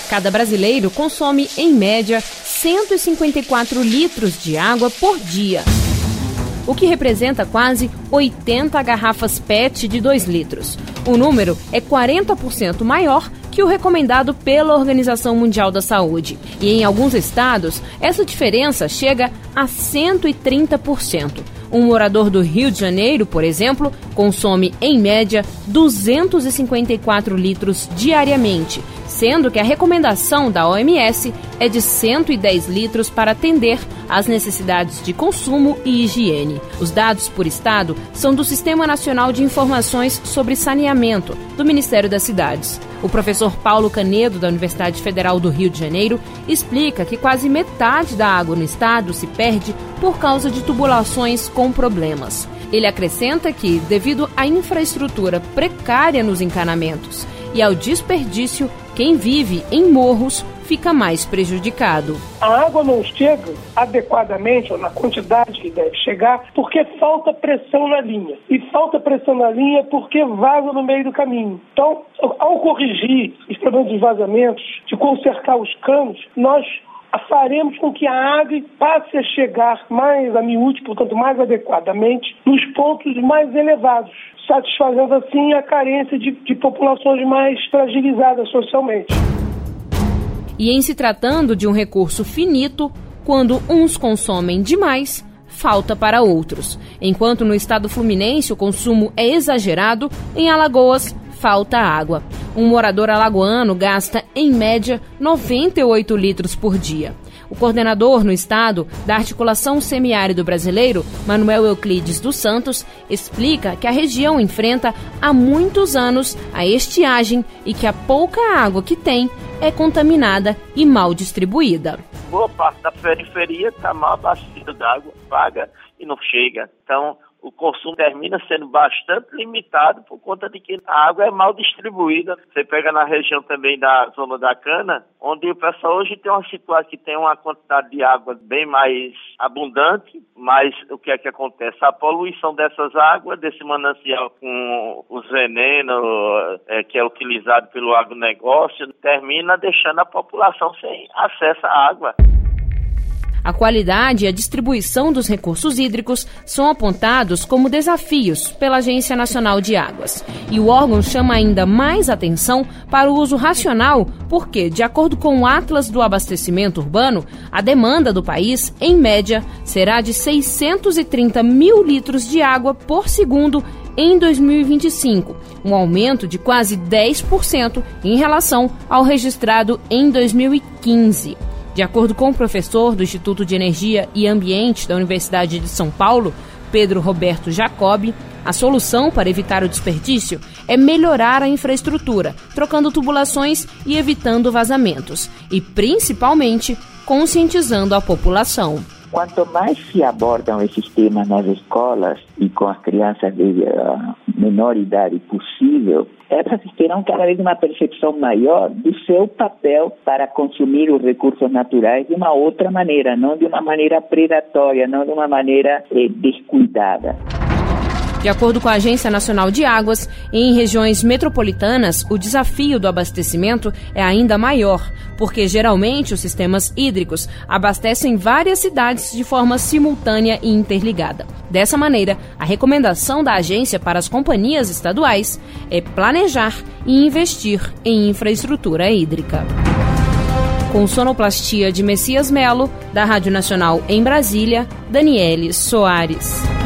Cada brasileiro consome, em média, 154 litros de água por dia, o que representa quase 80 garrafas PET de 2 litros. O número é 40% maior que o recomendado pela Organização Mundial da Saúde. E em alguns estados, essa diferença chega a 130%. Um morador do Rio de Janeiro, por exemplo, consome, em média, 254 litros diariamente, sendo que a recomendação da OMS é de 110 litros para atender às necessidades de consumo e higiene. Os dados por estado são do Sistema Nacional de Informações sobre Saneamento, do Ministério das Cidades. O professor Paulo Canedo, da Universidade Federal do Rio de Janeiro, explica que quase metade da água no estado se perde por causa de tubulações com problemas. Ele acrescenta que, devido à infraestrutura precária nos encanamentos e ao desperdício, quem vive em morros fica mais prejudicado. A água não chega adequadamente ou na quantidade que deve chegar porque falta pressão na linha. E falta pressão na linha porque vaza no meio do caminho. Então, ao corrigir os problemas de vazamentos, de consertar os canos, nós faremos com que a água passe a chegar mais a miúde, portanto mais adequadamente, nos pontos mais elevados, satisfazendo assim a carência de populações mais fragilizadas socialmente. E em se tratando de um recurso finito, quando uns consomem demais, falta para outros. Enquanto no estado fluminense o consumo é exagerado, em Alagoas falta água. Um morador alagoano gasta, em média, 98 litros por dia. O coordenador no estado da Articulação Semiárido Brasileiro, Manuel Euclides dos Santos, explica que a região enfrenta há muitos anos a estiagem e que a pouca água que tem é contaminada e mal distribuída. Boa parte da periferia está mal abastecida d'água, paga e não chega. Então, o consumo termina sendo bastante limitado por conta de que a água é mal distribuída. Você pega na região também da zona da cana, onde o pessoal hoje tem uma situação que tem uma quantidade de água bem mais abundante, mas o que é que acontece? A poluição dessas águas, desse manancial com os venenos que é utilizado pelo agronegócio, termina deixando a população sem acesso à água. A qualidade e a distribuição dos recursos hídricos são apontados como desafios pela Agência Nacional de Águas. E o órgão chama ainda mais atenção para o uso racional porque, de acordo com o Atlas do Abastecimento Urbano, a demanda do país, em média, será de 630 mil litros de água por segundo em 2025, um aumento de quase 10% em relação ao registrado em 2015. De acordo com o professor do Instituto de Energia e Ambiente da Universidade de São Paulo, Pedro Roberto Jacobi, a solução para evitar o desperdício é melhorar a infraestrutura, trocando tubulações e evitando vazamentos, e principalmente conscientizando a população. Quanto mais se abordam esses temas nas escolas e com as crianças de menor idade possível, elas terão cada vez uma percepção maior do seu papel para consumir os recursos naturais de uma outra maneira, não de uma maneira predatória, não de uma maneira descuidada. De acordo com a Agência Nacional de Águas, em regiões metropolitanas, o desafio do abastecimento é ainda maior, porque geralmente os sistemas hídricos abastecem várias cidades de forma simultânea e interligada. Dessa maneira, a recomendação da agência para as companhias estaduais é planejar e investir em infraestrutura hídrica. Com sonoplastia de Messias Melo, da Rádio Nacional em Brasília, Daniele Soares.